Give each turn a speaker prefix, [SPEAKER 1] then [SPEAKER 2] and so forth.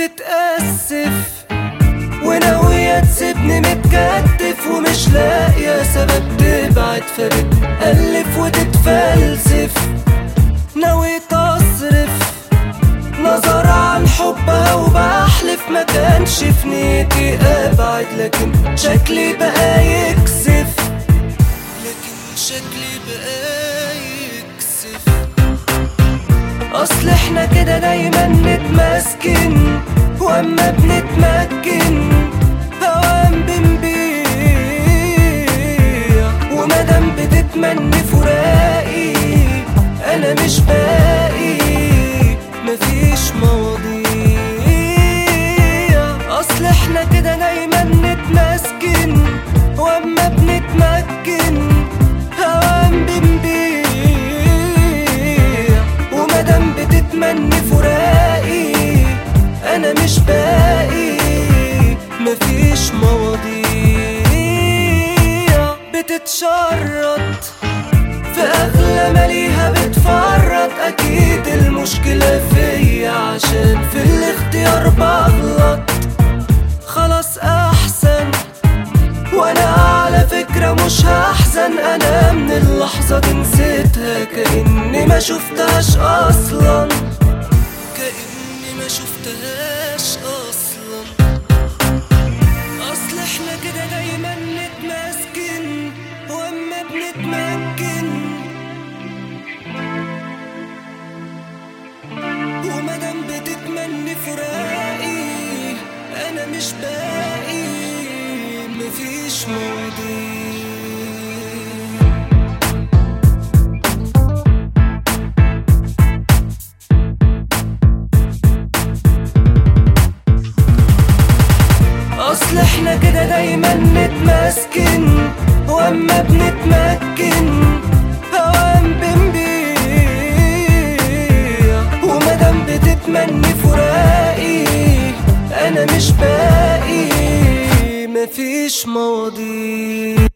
[SPEAKER 1] بتتأسف وناوية تسيبني متكتف، ومش لاقية سبب تبعد فبتألف وتتفلسف. ناوي تصرف نظر عن حبها وبحلف ما كانش في نيتي ابعد، لكن شكلي بقى يكسف، اصل احنا كده دايما نتمسكن، واما بنتمكن اوام بنبيع، ومادام بتتمني فراقي انا مش باقي، مفيش مواضيع. اصل احنا كده دايما نتمسكن، واما بنتمكن اوام بنبيع، ومادام بتتمني فراقي انا مش باقي، مفيش مواضيع. بتتشرط في اغلى ماليها بتفرط، اكيد المشكلة فيا عشان في الاختيار بغلط. خلاص احسن وانا على فكرة مش هحزن، انا من اللحظة دي نسيتها كأني ما شفتهاش اصلا، كأني ما شفتهاش اصلا. اصل احنا كده دايما نتمسكن، واما بنتمكن ومادام بتتمني فراقي انا مش باقي، مفيش مواضيع. اصل احنا كده دايما نتمسكن، واما بنتمكن اوام بنبيع، ومادام بتتمني فراقي انا مش باقي، مفيش مواضيع.